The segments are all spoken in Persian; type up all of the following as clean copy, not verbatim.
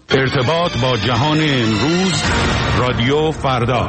ارتباط با جهان امروز، رادیو فردا.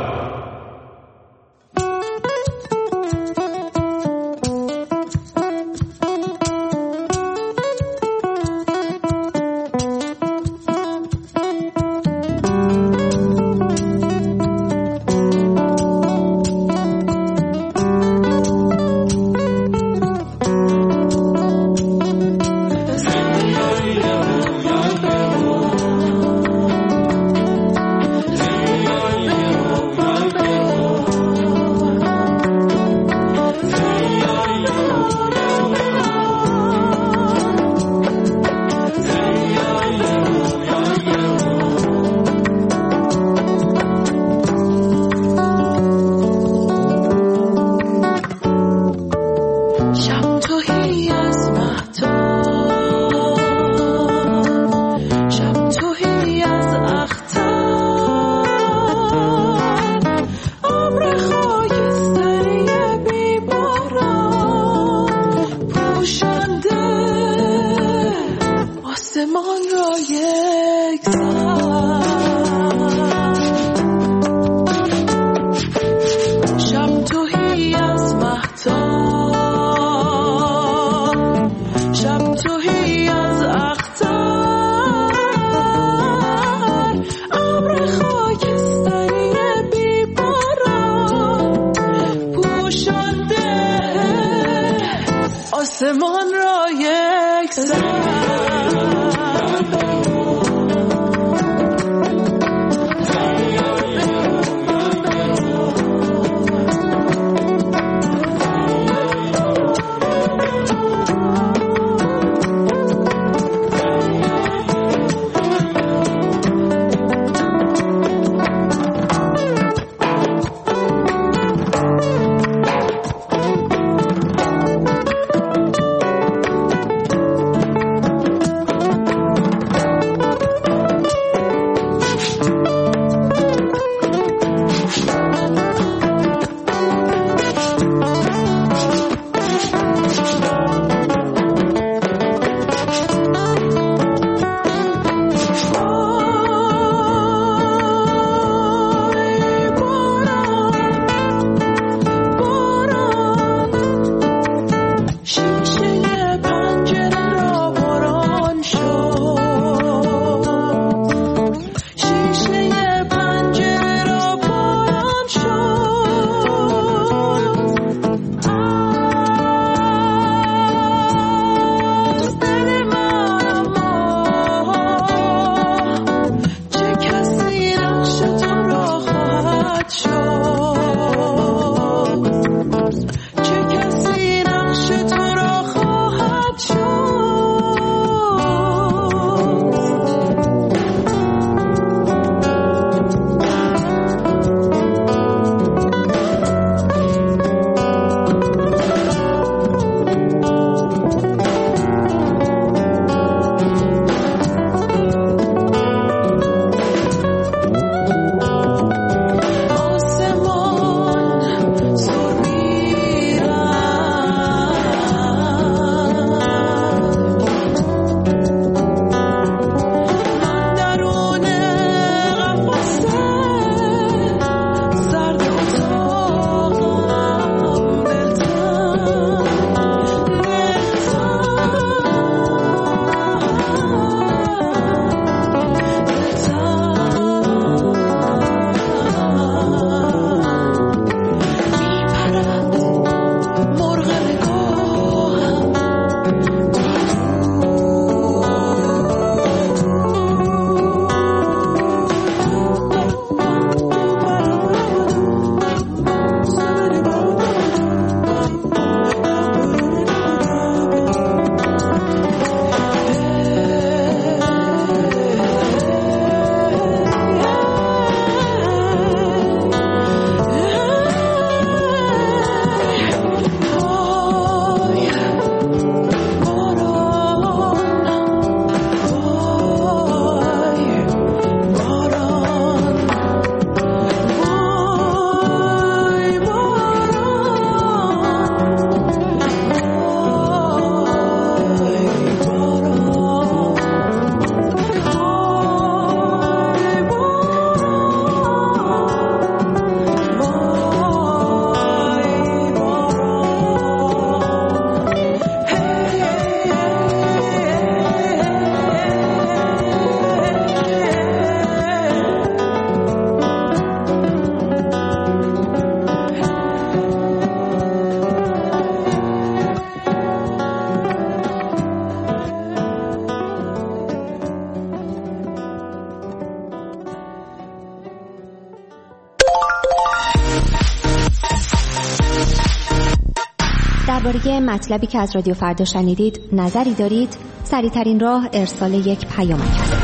درباره مطلبی که از رادیو فردا شنیدید نظری دارید؟ سریع‌ترین راه ارسال یک پیامک است.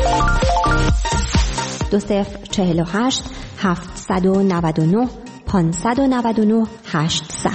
2048 799 599 800.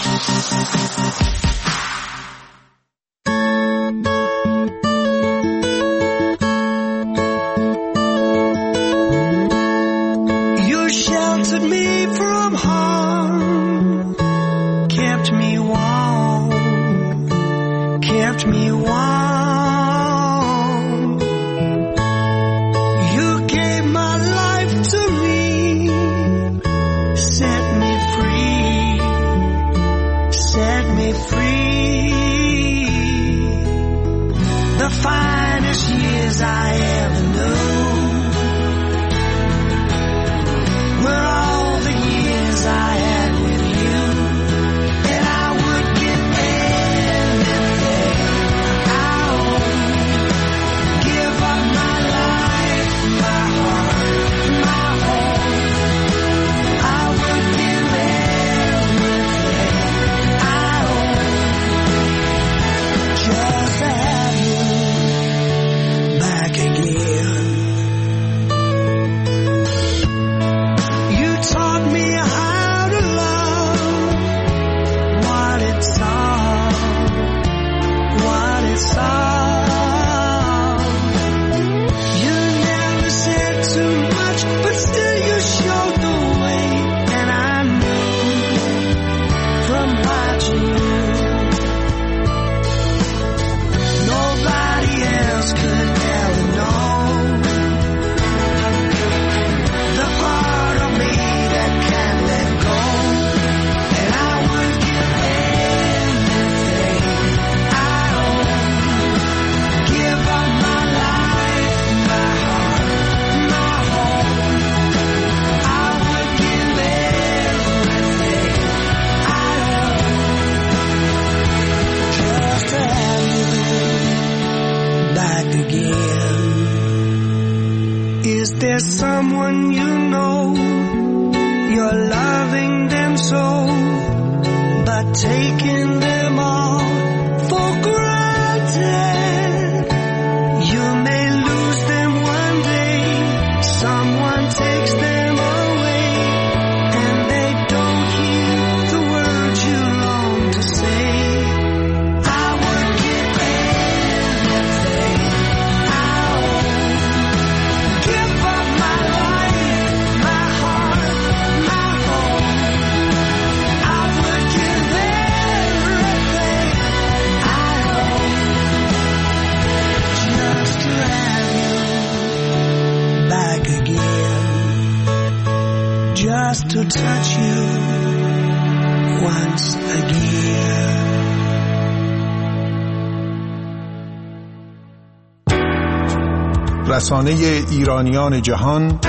رسانه ایرانیان جهان،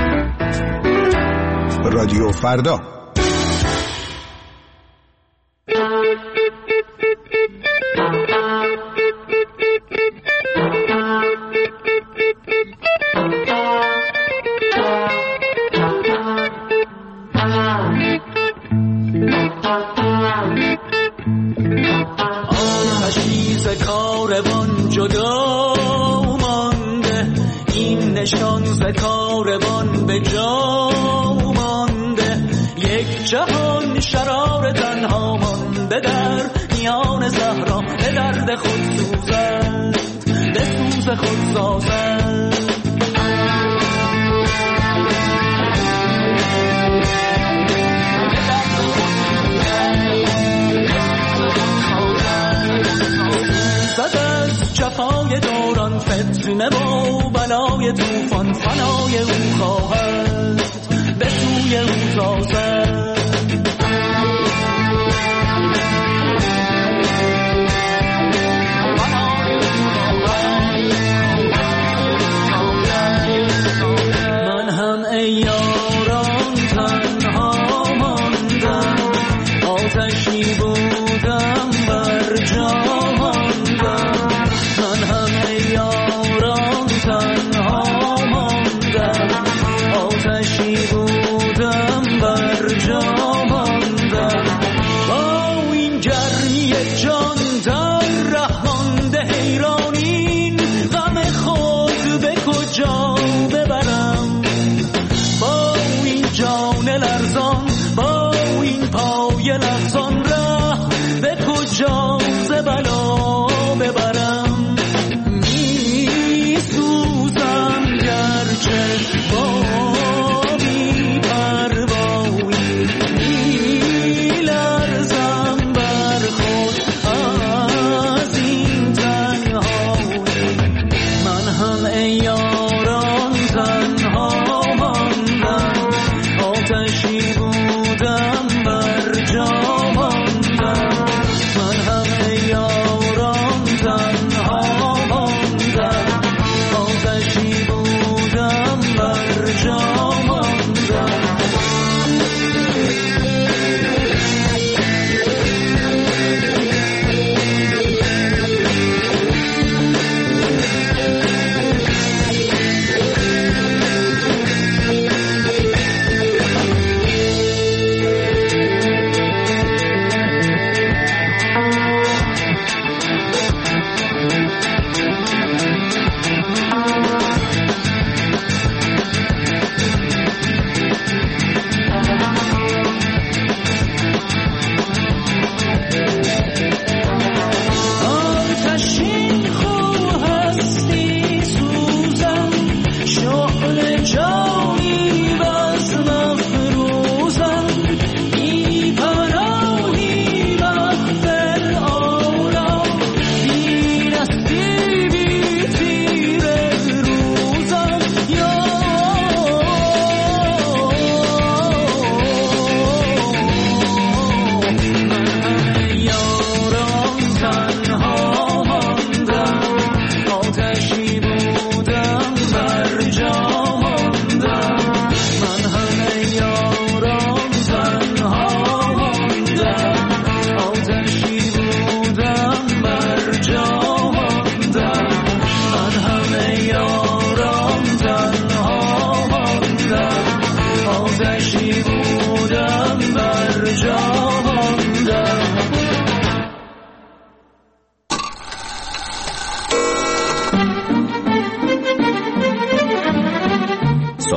رادیو فردا. آتشی بودم بر جا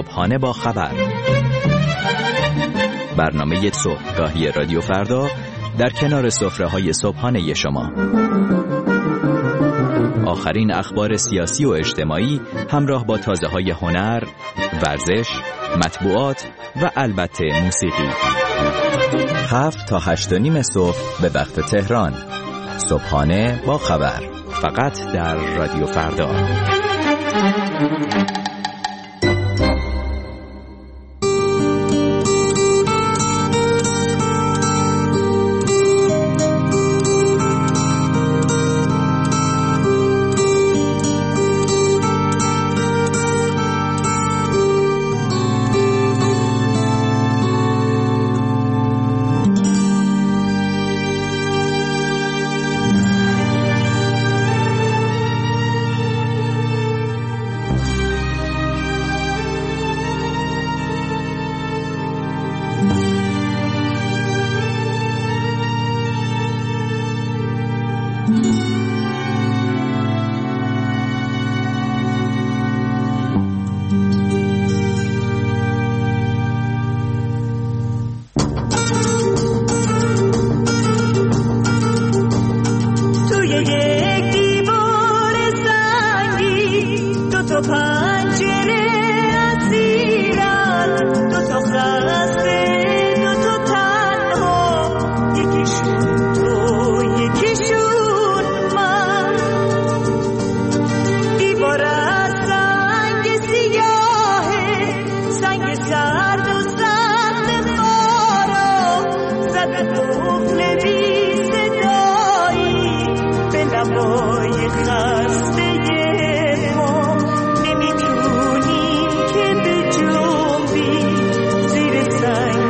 صبحانه با خبر، برنامه صبحگاهی رادیو فردا در کنار سفره‌های صبحانه شما. آخرین اخبار سیاسی و اجتماعی همراه با تازه‌های هنر، ورزش، مطبوعات و البته موسیقی. 7 تا 8:30 صبح به وقت تهران. صبحانه با خبر، فقط در رادیو فردا. نمیتونیم که به جنبی زیر سنگ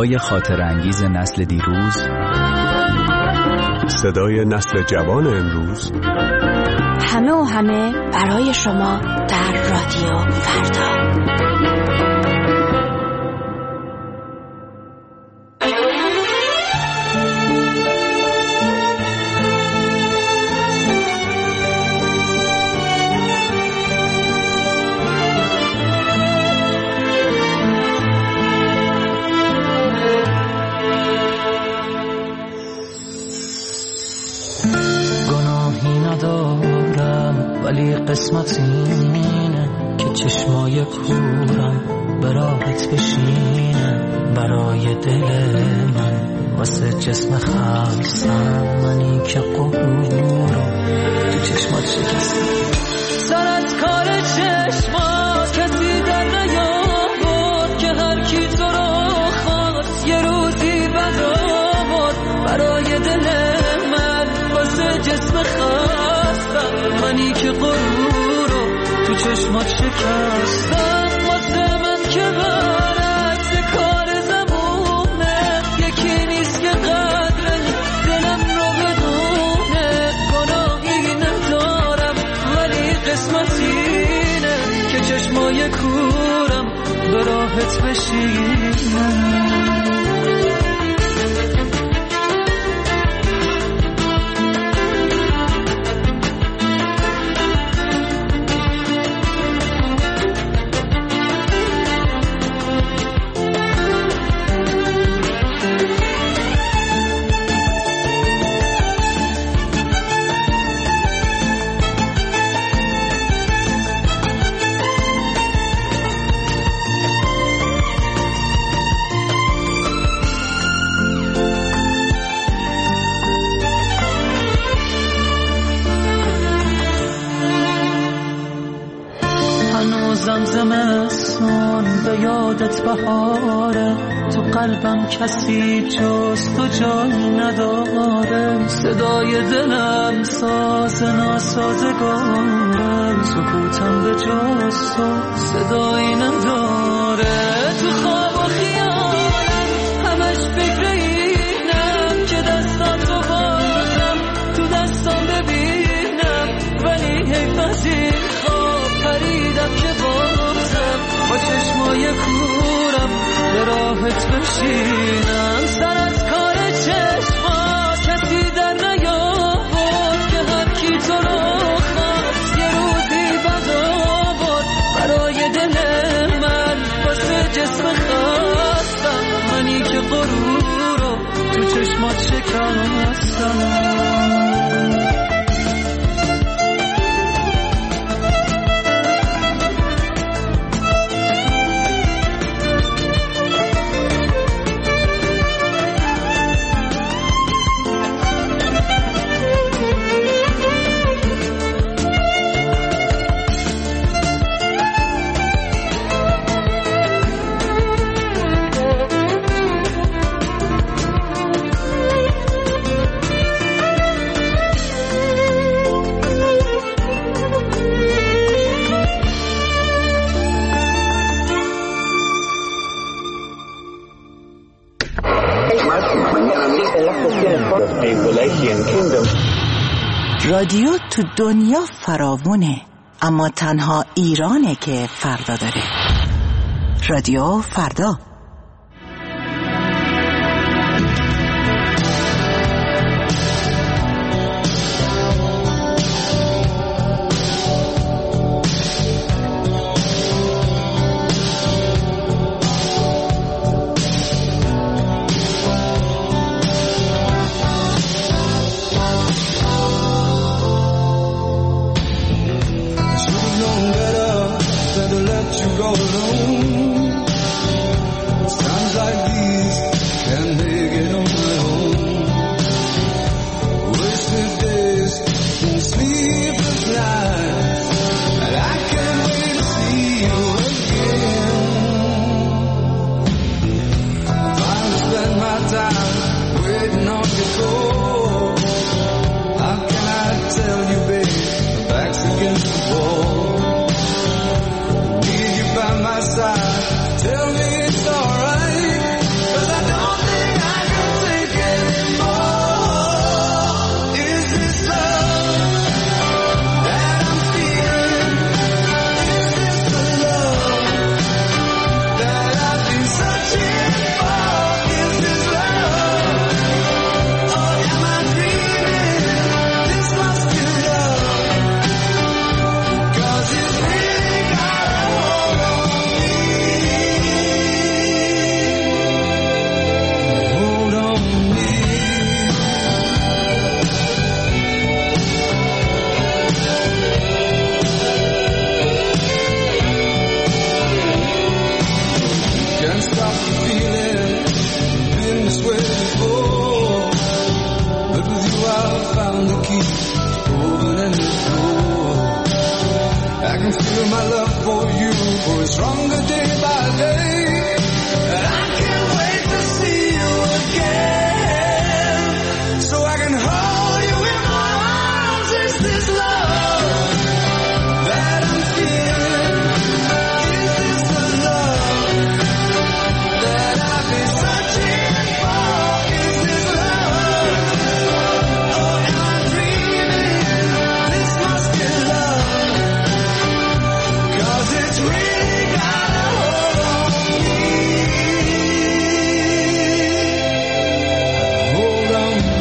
صدای خاطر انگیز نسل دیروز، صدای نسل جوان امروز، همه و همه برای شما در رادیو فردا. ولی قسمت اینه که چشمای کورم براحت بشینه برای دل من، واسه جسم خستم منی که قبورم تو چشمات شکستم. سر از کار چشمات کسی در نیاورد که هر کی تو رو خواست یه روزی بد آورد برای دل من، واسه جسم خستم منی که غرور رو تو چشمات شکستم. واسه من که برعکس کار زمونه یکی نیست که قدر دلم رو بدونه. گناهی ندارم ولی قسمت اینه که چشمای کورم به راحت بشینه. زمستون به یادت بهاره، تو قلبم کسی جز تو جایی نداره. صدای دلم ساز ناسازگاره، سکوتم به جز تو صدایی نداره. تو خواب و خیالم همش فکر اینم که دستاتو بازم تو دستام ببینم، ولی حیف از این خواب پریدم که با چشمای کورم به راحت بشینم. سر از کار چشما کسی در نیاورد که هر کی تو رو خواست یه روزی بد آورد برای دل من، واسه جسم خستم منی که غرور رو تو چشمات شکستم. رادیو تو دنیا فراوونه، اما تنها ایرانه که فردا داره. رادیو فردا. stronger day by day. And I can't wait to see you again, so I can hold you in my arms. Is this love that I'm feeling? Is this the love that I've been searching for? Is this love? Or am I dreaming? This must be love, 'cause it's really got a hold on me. Hold on me.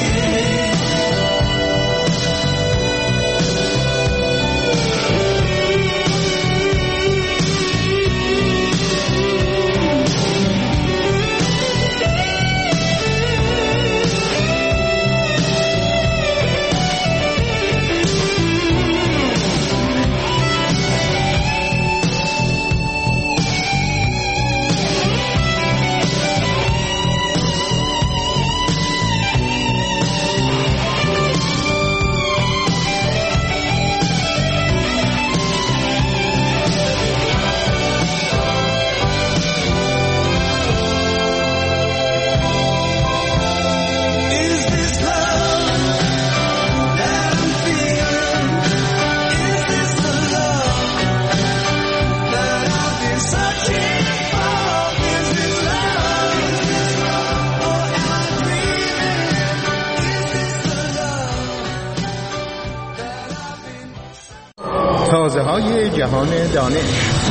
Is this love that I'm feeling? Is this the love that I've been searching for? Is this love? Or am I dreaming? Is this the love that I've been تازه‌های جهان دانش.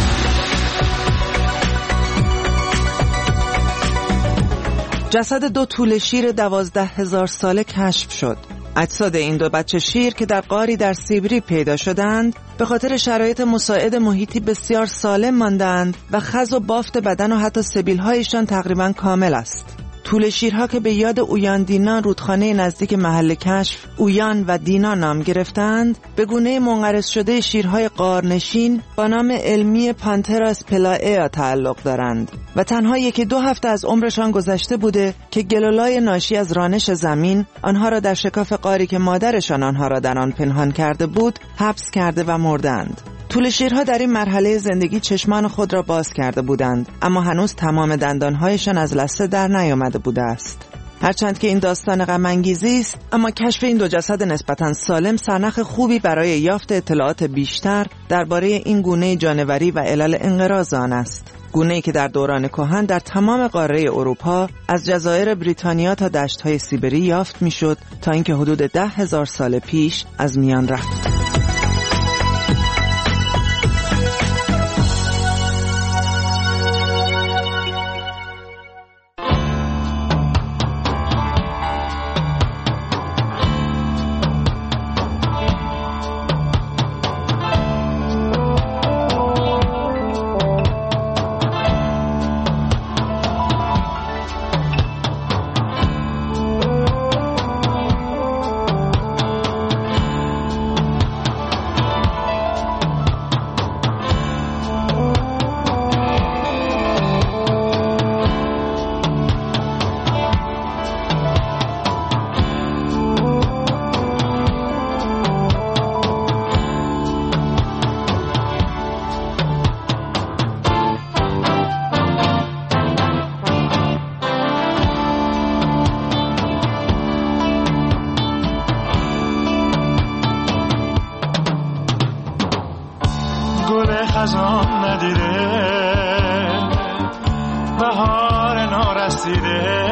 جسد 2 توله شیر 12,000 ساله کشف شد. اجساد این 2 بچه شیر که در غاری در سیبری پیدا شدند به خاطر شرایط مساعد محیطی بسیار سالم ماندند و خز و بافت بدن و حتی سبیل‌هایشان تقریباً کامل است. توله شیرها که به یاد اویان دینا رودخانه نزدیک محل کشف اویان و دینا نام گرفتند، به گونه منقرض شده شیرهای غارنشین با نام علمی پانتراس پلایا تعلق دارند و تنها 1-2 هفته از عمرشان گذشته بوده که گلولای ناشی از رانش زمین آنها را در شکاف غاری که مادرشان آنها را در آن پنهان کرده بود حبس کرده و مردند. توله شیرها در این مرحله زندگی چشمان خود را باز کرده بودند، اما هنوز تمام دندانهایشان از لثه در نیامده بوده است. هرچند که این داستان غم انگیزی است، اما کشف این 2 جسد نسبتاً سالم سرنخ خوبی برای یافت اطلاعات بیشتر درباره این گونه جانوری و علل انقراض آن است. گونه‌ای که در دوران کهن در تمام قاره اروپا از جزایر بریتانیا تا دشت‌های سیبری یافت می‌شد تا اینکه حدود 10,000 سال پیش از میان رفت. خزان ندیده بهار نارسیده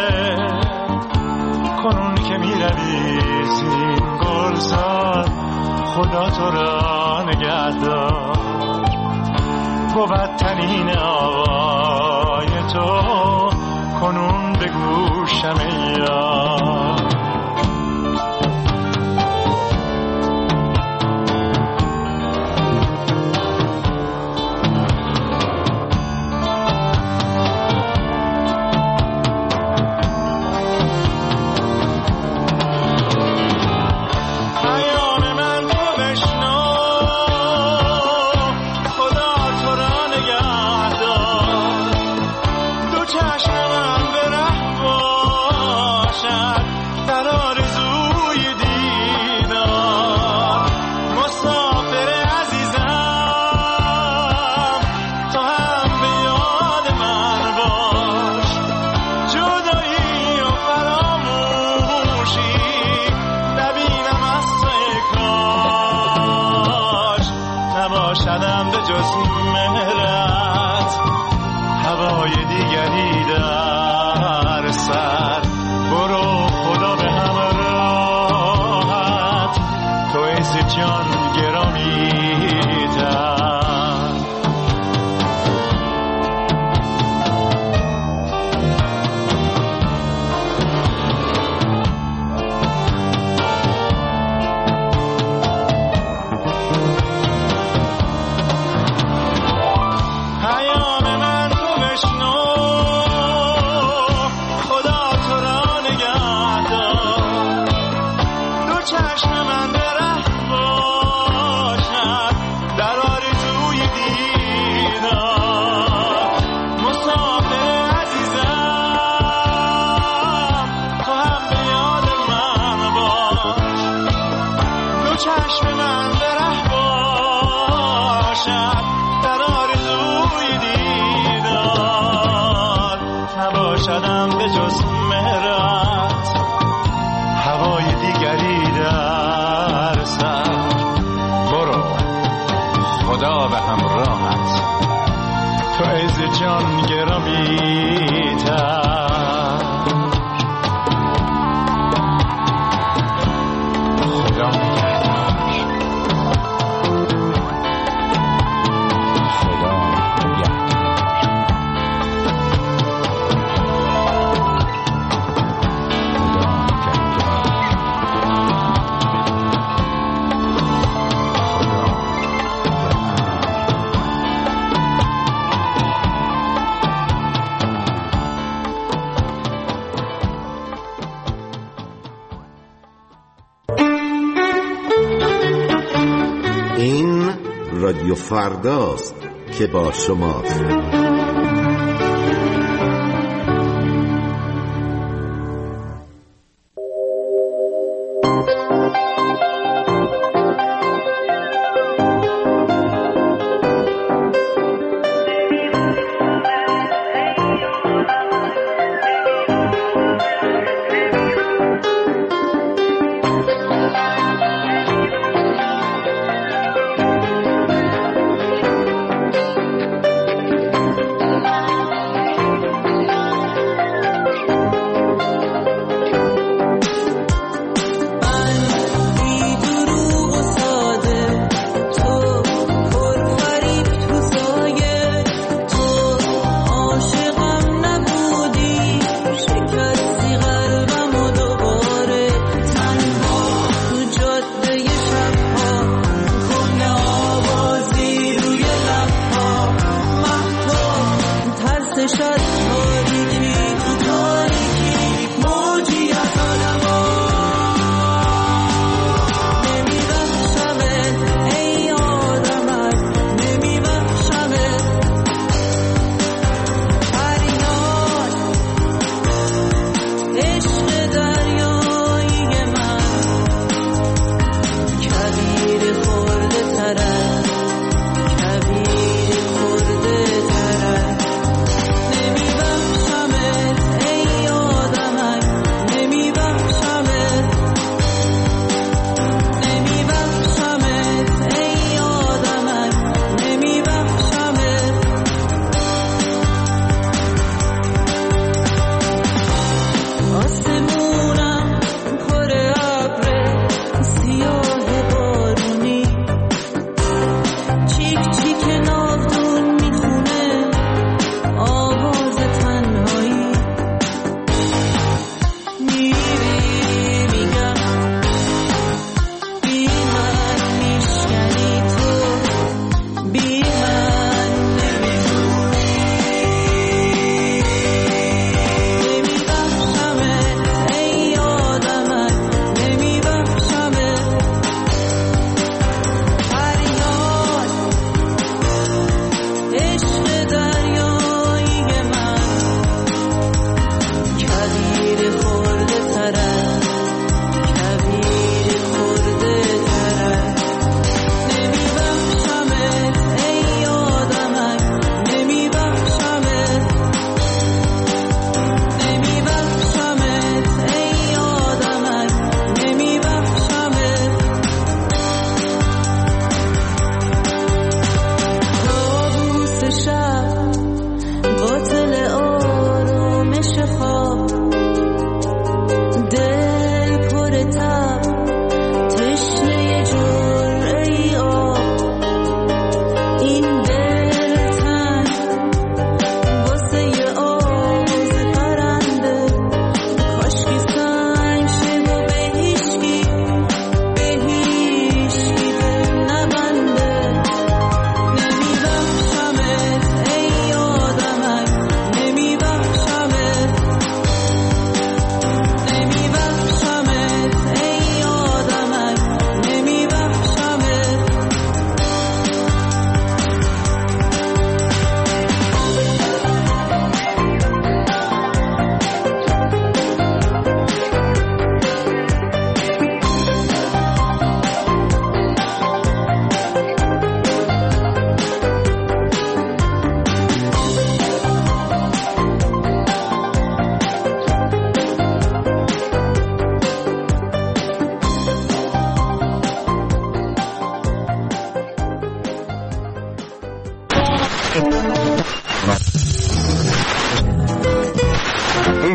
کنون که میروی زین گلزار خدا تو را نگهدار بود تنین آوای تو کنون به گوشم یار چشم من به ره باشم عز جان گرامی‌تر. جان گرامی‌تر. خدا نگهدار. خدا رادیو فرداست که با شماست.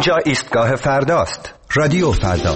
اینجا ایستگاه فرداست. رادیو فردا.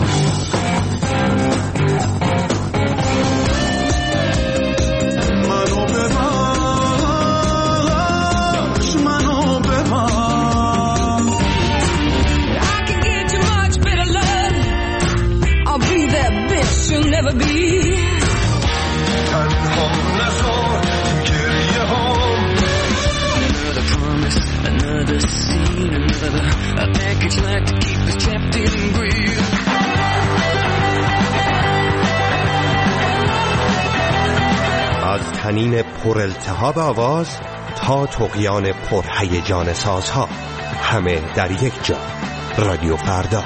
از طنین پر التهاب آواز تا طغیان پر هیجان سازها، همه در یک جا. رادیو فردا.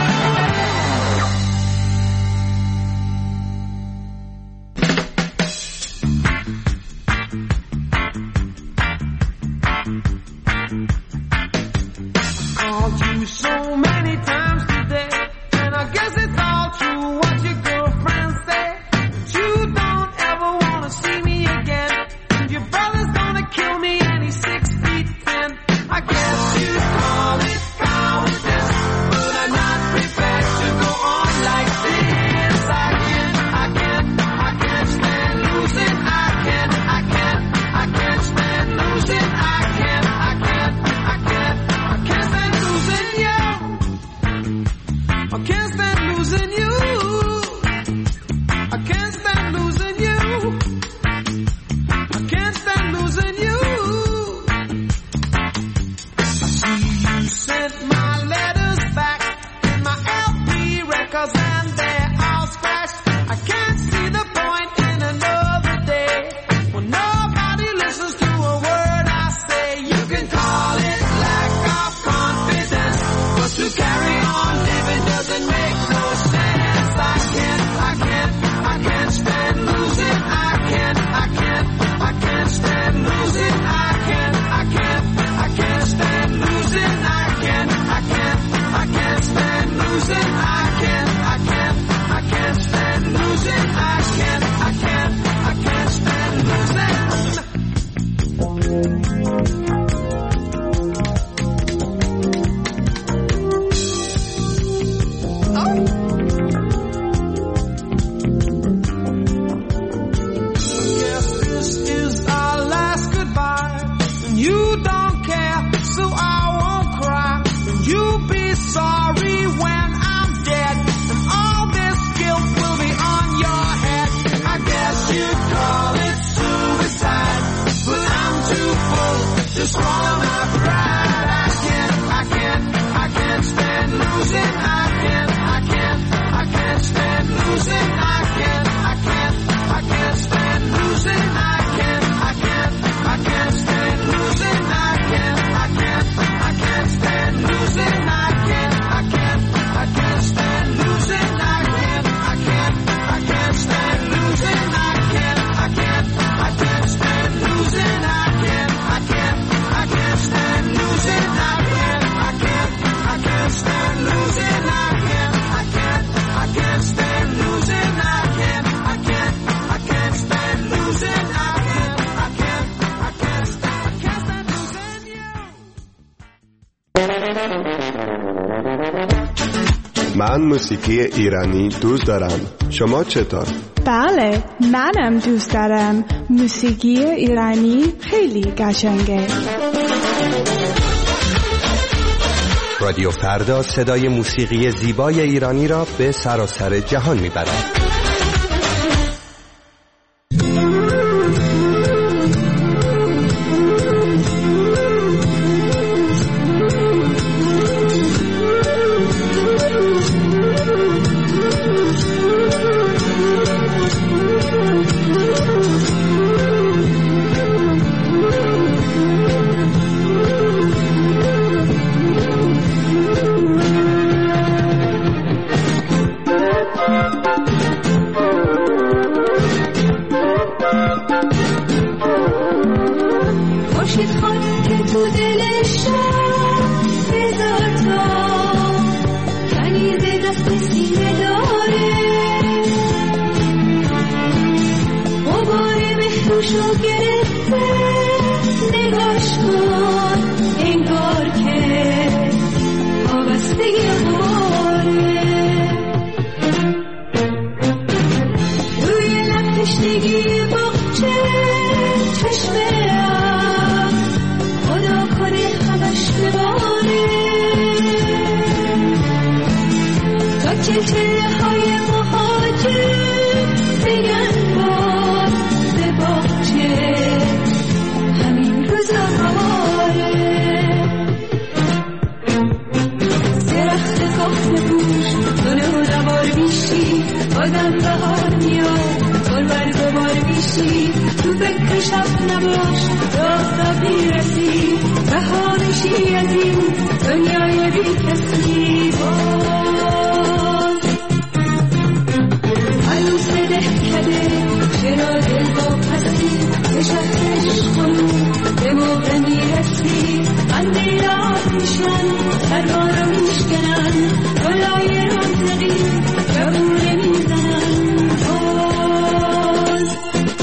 من موسیقی ایرانی دوست دارم. شما چطور؟ بله، منم دوست دارم. موسیقی ایرانی خیلی قشنگه. رادیو فردا صدای موسیقی زیبای ایرانی را به سراسر جهان میبرد. نگاش کن انگار که وابسته تشنگی باغچه چشمه‌ام خدا کنه همش بمانه تا چلچله‌های مهاجر بگن باز به باغچه همین روزا بهاره درخت کهنه پوش گل و نوار میشی بازم بهار میاد گل برگ و بار میشی تو فکر شب نباش راه را میرسی رها میشی از این دنیای بی کسی باز عروس دهکده چرا دل با پسی به شهرش خونو به موقع میرسی قندیلات میشن سرما رو میشکنن گلای رونقی جوونه میزنن باز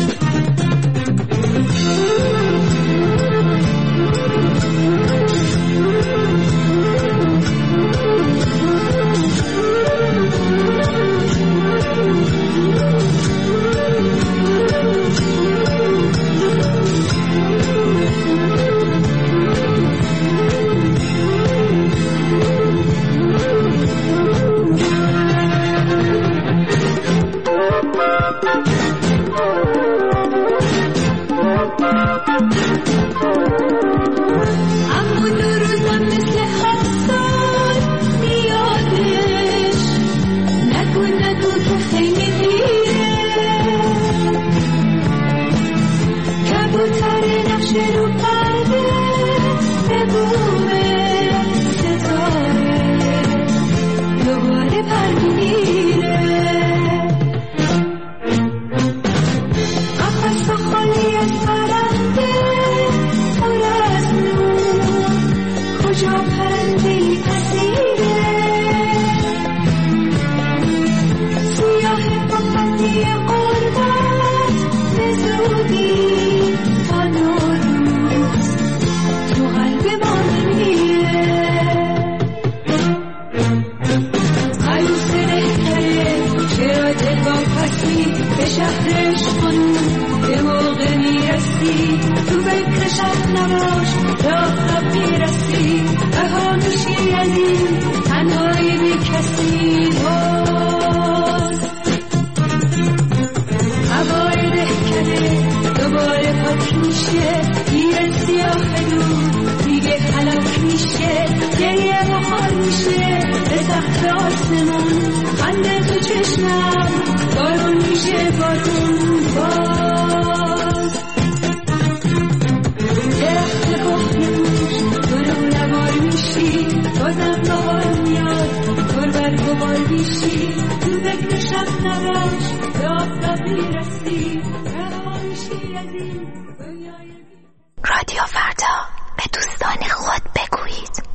رادیو فردا به دوستان خود بگویید.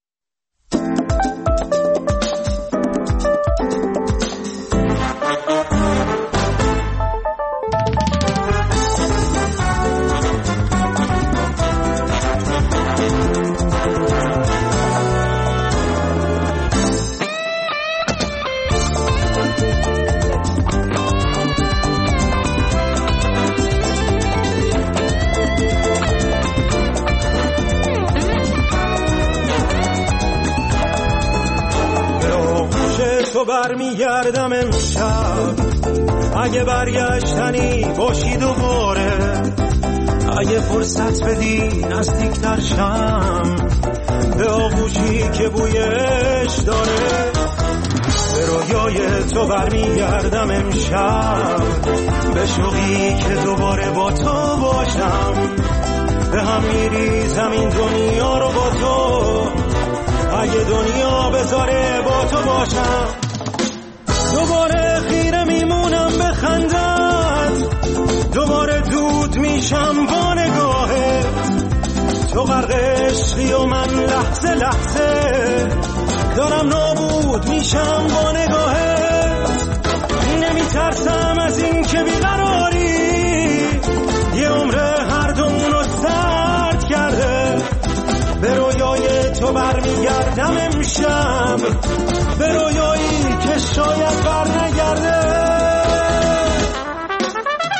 تو برمیگردم امشب اگه برگشتنی باشی دوباره اگه فرصت بدی نزدیک‌تر شم به آغوشی که بویش داره به رویای تو برمیگردم امشب به شوقی که دوباره با تو باشم به هم میریزم این دنیا رو با تو اگه دنیا بذاره با تو باشم دوباره خیره میمونم به خندت دوباره دود میشم با نگاهت تو غرق عشقی و من لحظه لحظه دارم نابود میشم با نگاهت نمیترسم از این که بیقراری یه عمر هر دومونو سرد کرده به رویای تو برمیگردم امشب به رویایی که شاید بر نگرده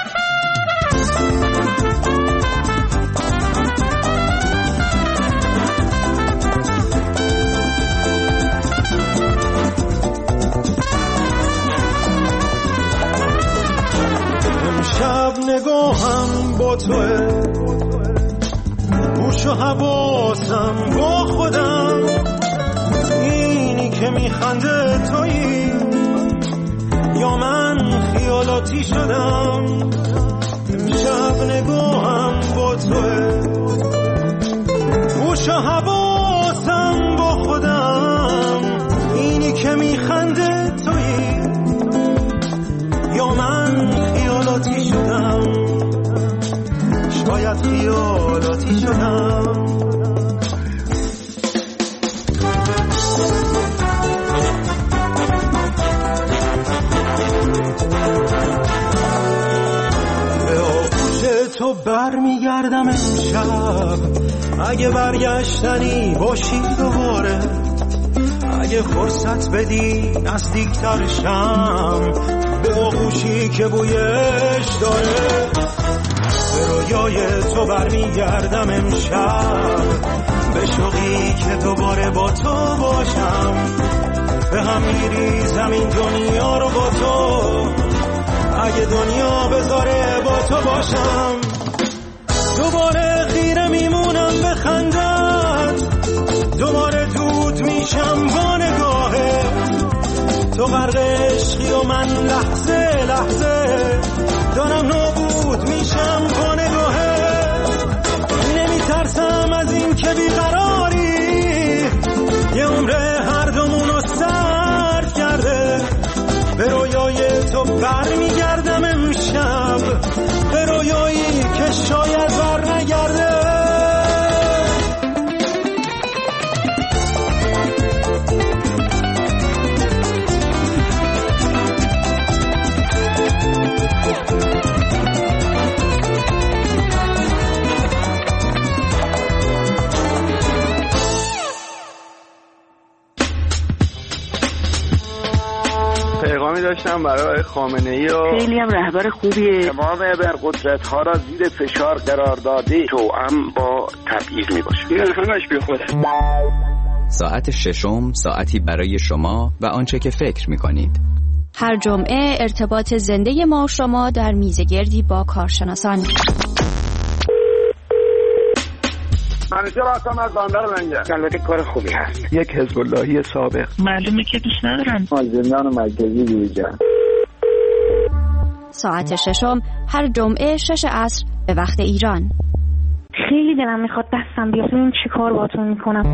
شب نگاهم با توه، گوش و حواسم با خودم، اینی که میخنده تویی یا من خیالاتی شدم. شب نگاهم با توه، گوش و حواسم با خودم، اینی که میخنده تویی یا من خیالاتی شدم، شاید خیالاتی شدم. به آغوش تو برمیگردم امشب، اگه برگشتنی باشی دوباره، اگه فرصت بدی نزدیکتر شم به آغوشی که بویش داره. به رویای تو برمیگردم امشب، به شوقی که دوباره با تو باشم، به هم میریزم این دنیا رو با تو، اگه دنیا بذاره با تو باشم. دوباره خیره میمونم به خندت، دوباره دود میشم با نگاهه، تو غرق عشقی و من لحظه لحظه دارم نابود میشم با نگاهه. نمیترسم از این که بیقراری یه عمر هر دومونو سرد کرده. به رویای تو برمیگردم امشب، به رویایی که شاید بر نگرده. پیغامی داشتم برای خامنه‌ای و خیلی هم رهبر خوبیه. تمام ابرقدرت‌ها را زیر فشار قرار داده، توأم با تبعیض میباشه. این همش بیخوده. ساعت ششم، ساعتی برای شما و آنچه که فکر میکنید. هر جمعه ارتباط زنده ما و شما در میزگردی با کارشناسان. منیجر هستم از بندر منگه. البته کار خوبی هست. یک حزب اللهی سابق. معلومه که دوست ندارم. زندان مرکزی بیرجان. ساعت ششم هر جمعه 6 عصر به وقت ایران. خیلی دلم میخواد دستم بیاد ببینم چی کار باهاتون میکنم.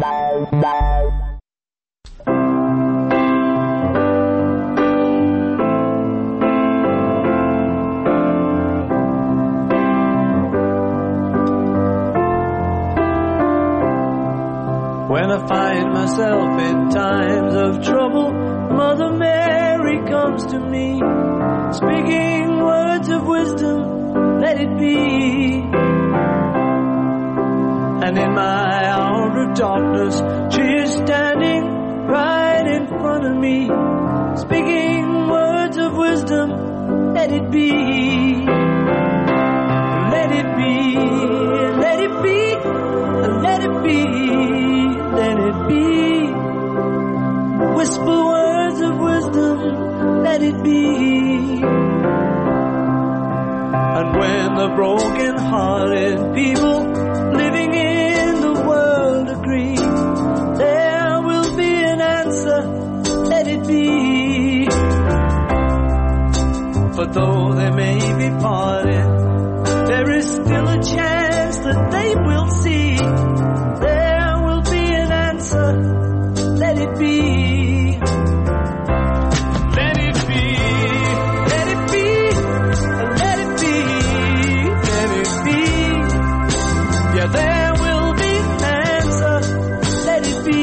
When I find myself in times of trouble, Mother Mary comes to me, speaking words of wisdom, let it be. And in my hour of darkness, she is standing right in front of me, speaking words of wisdom, let it be. Let it be, let it be, let it be. Let it be. Whisper words of wisdom, let it be. And when the broken-hearted people living in the world agree, there will be an answer, let it be. For though they may be parted, there is still a chance that they will see. Let it be. Let it be. Let it be. Let it be. Let it be. Yeah, there will be an answer. Let it be.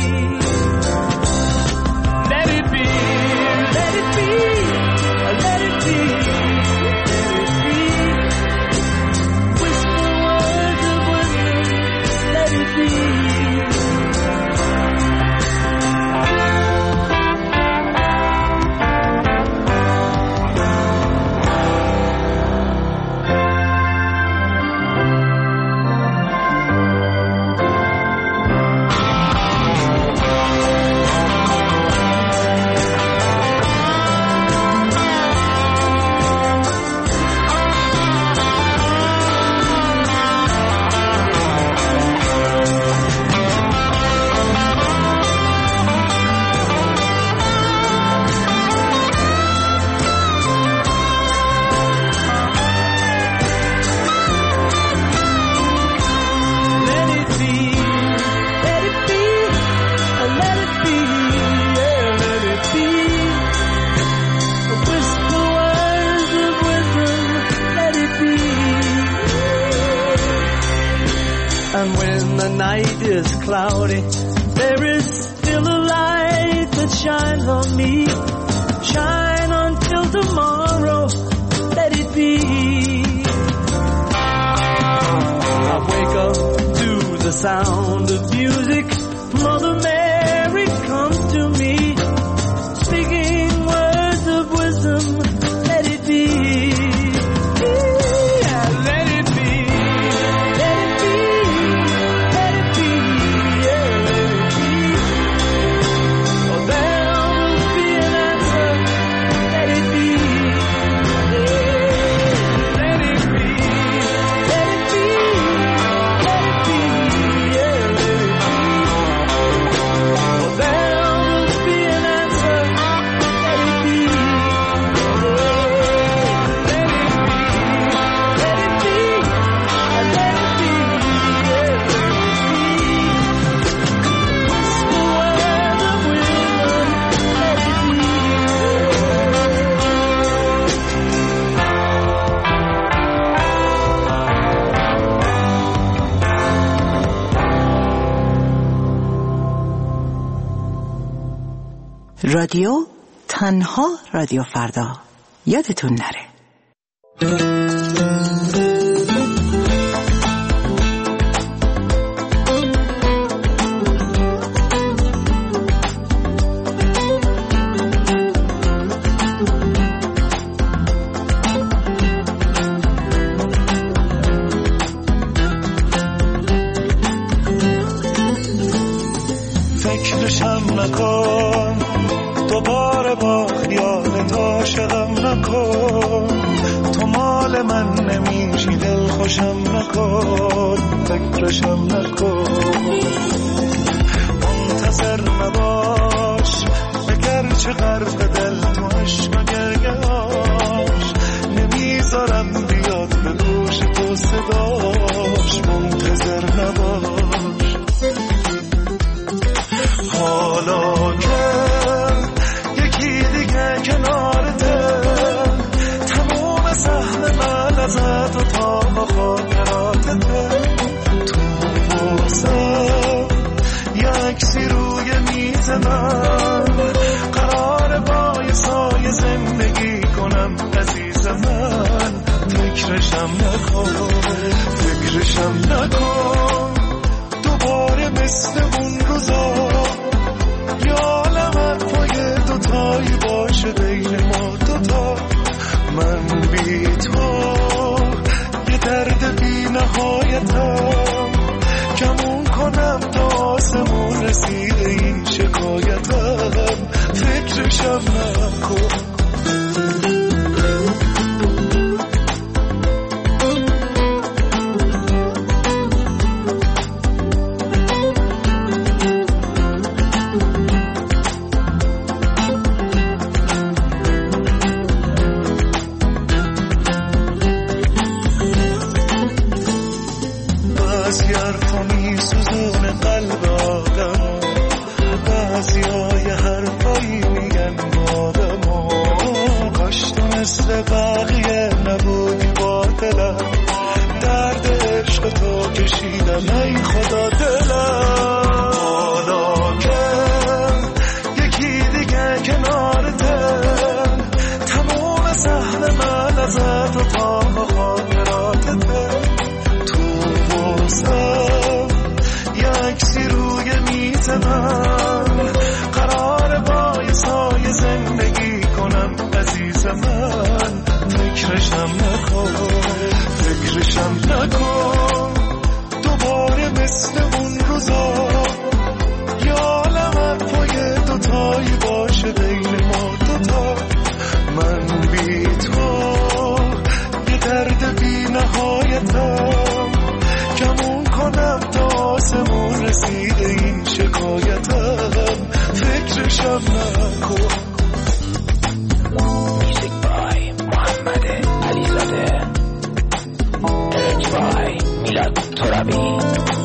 Let it be. Let it be. Let it be. Let it be. Whisper words of wisdom. Let it be. night is cloudy, there is still a light that shines on me. Shine until tomorrow, let it be. I wake up to the sound of music. Mother Mary comes to me, speaking words of wisdom. Let it be. رادیو تنها رادیو فردا، یادتون نره. فکرشم نکن دوباره با خیالت عاشقم نکن، تو مال من نمیشی دل خوشم نکن، فکرشم نکن. منتظر نباش اگرچه غرق دل تو عشق و گریه‌اش، نمیذارم بیاد به گوش تو صداش. منتظر نباش حالا که یکی دیگه کنارته، تموم سهم من ازت و تا با خاطراتته. تو واسم یه عکسی روی میز من، قرار با یه سایه زندگی کنم عزیز من. فکرشم نکن، فکرشم نکن دوباره مثل اون روزا. یا عالمت پای دوتایی باشه بین ما دوتا. من بی تو یه درد بی نهایتم، کمون کنم تا آسمون رسیده این شکایتم. فکرشم نکن. بعضی حرفا میسوزونه قلب آدم، بعضی های حرفایی میگن آدم. کاش تو مثل بقیه نبودی با دلم، درد عشق تو کشیدم ای خدا دلم. حالا که یکی دیگه کنارته، تموم سهم من ازت و تا خاطراتته. یه عکسی روی میز من، قرار با یه سایه زندگی کنم عزیز من. فکرشم نکن، فکرشم نکن دوباره مثل اون روزا. یا عالمت پای دوتایی باشه بین ما دوتا. من بی تو یه درد بی نهایتم، کمون کنم تا آسمون رسیده این شکایتم. فکرشم نکن. موزیک بای محمد علیزاده، ارائه بای میلاد ترابی.